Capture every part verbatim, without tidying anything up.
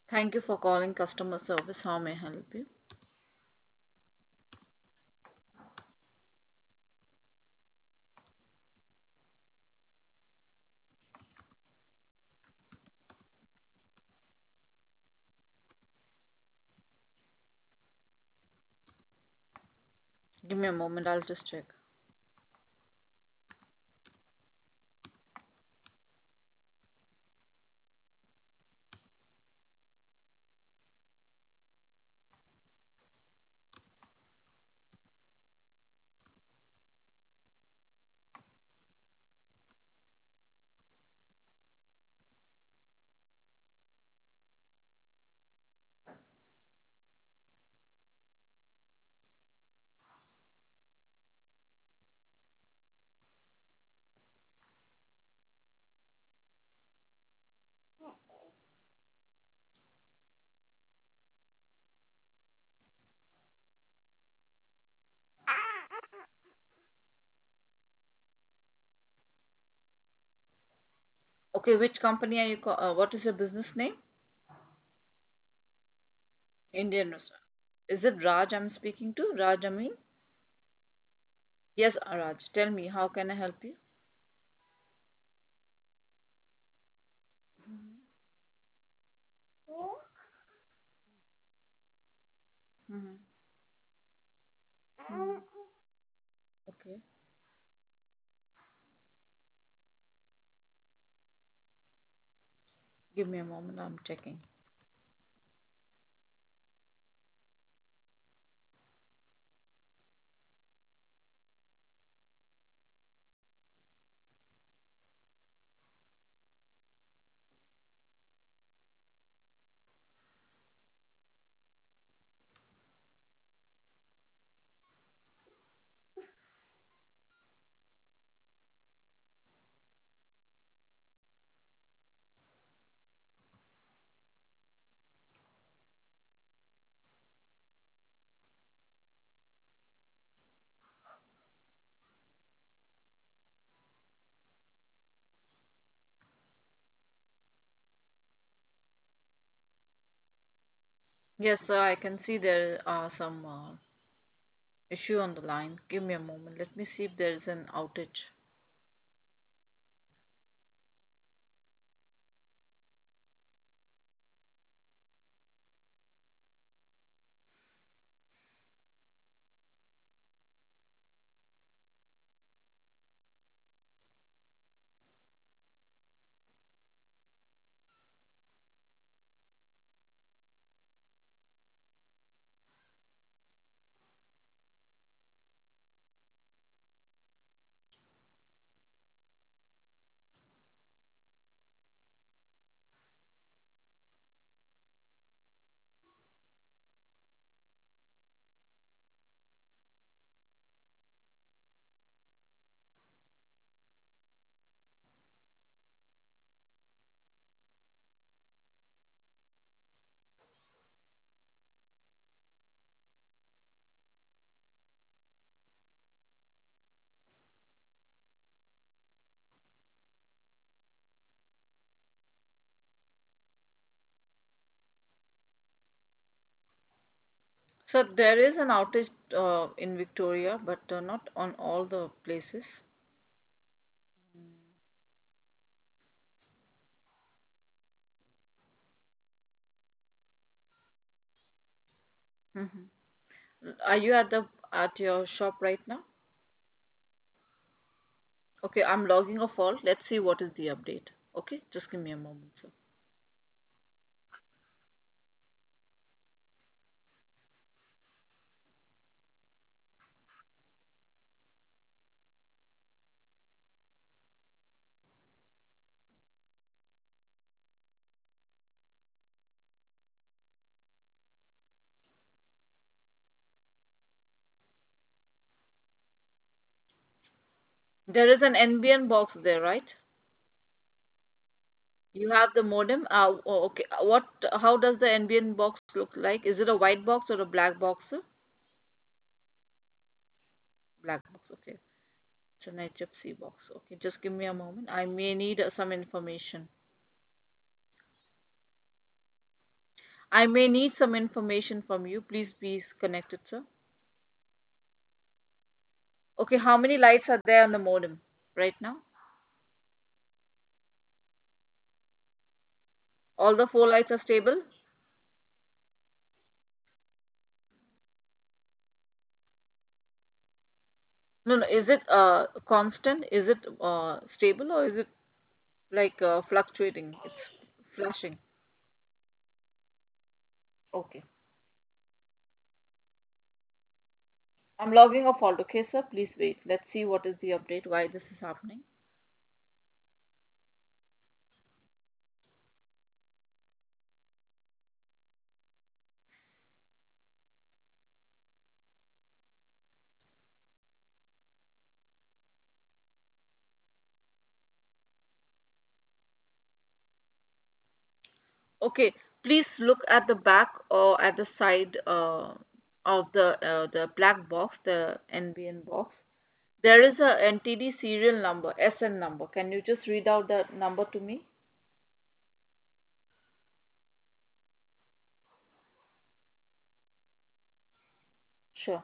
Thank you for calling customer service. How may I help you? Give me a moment, I'll just check. Okay, which company are you call? Uh, what is your business name? Indian restaurant. Is it Raj I'm speaking to? Raj Amin? Yes, uh, Raj. Tell me, how can I help you? Mm-hmm. Okay, give me a moment. I'm checking. Yes, sir. I can see there are some uh, issue on the line. Give me a moment. Let me see if there is an outage. So there is an outage uh, in Victoria, but uh, not on all the places. Mhm. Are you at the at your shop right now? Okay, I'm logging a fault. Let's see what is the update. Okay, just give me a moment, sir. There is an N B N box there, right? You have the modem. Uh, oh, okay. Uh, What? How does the N B N box look like? Is it a white box or a black box, sir? Black box. Okay. It's an H F C box. Okay, just give me a moment. I may need uh, some information. I may need some information from you. Please be connected, sir. Okay, how many lights are there on the modem right now? All the four lights are stable? No, no. Is it uh constant? Is it uh stable or is it like uh, fluctuating? It's flashing. Okay. I'm logging a fault. Okay, sir. Please wait. Let's see what is the update, why this is happening. Okay, please look at the back or at the side uh, of the uh, the black box, the N B N box. There is a N T D serial number, S N number. Can you just read out that number to me? Sure.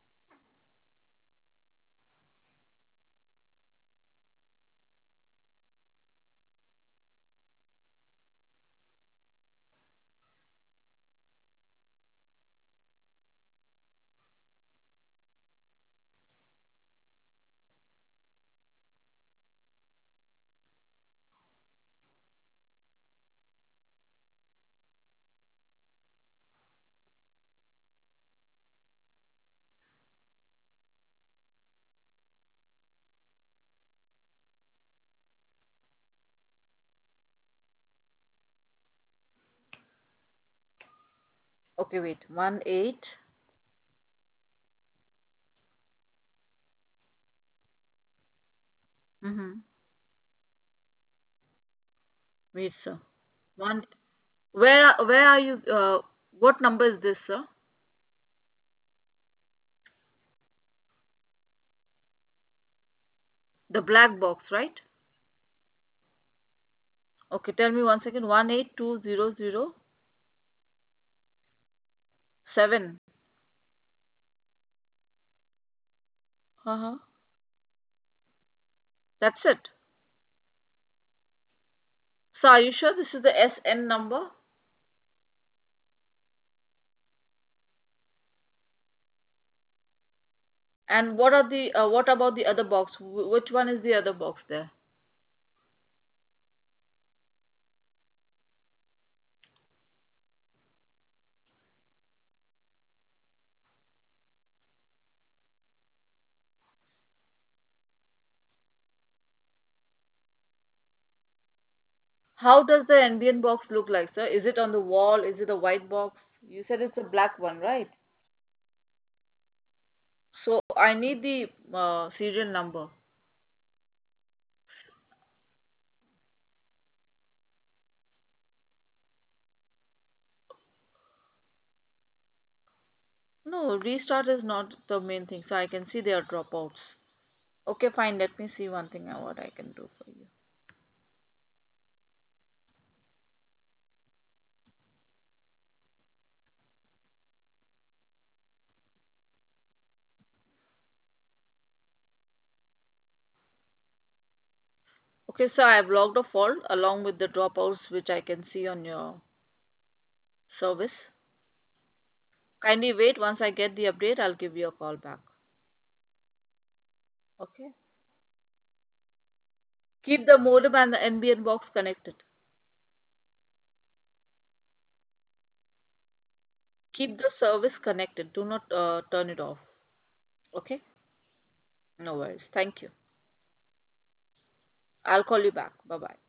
Okay, wait. One eight. Mm-hmm. Wait, sir. One. Where are- where are you? Uh, what number is this, sir? The black box, right? Okay, tell me one second. One eight two zero zero seven. Uh-huh. That's it. So are you sure this is the S N number? And what are the uh, what about the other box? Wh- Which one is the other box there? How does the N B N box look like, sir? Is it on the wall? Is it a white box? You said it's a black one, right? So I need the uh, serial number. No, restart is not the main thing. So I can see there are dropouts. Okay, fine. Let me see one thing uh, what I can do for you. Okay, so I have logged a fault along with the dropouts which I can see on your service. Kindly wait. Once I get the update, I'll give you a call back. Okay. Keep the modem and the N B N box connected. Keep the service connected. Do not uh, turn it off. Okay? No worries. Thank you. I'll call you back. Bye bye.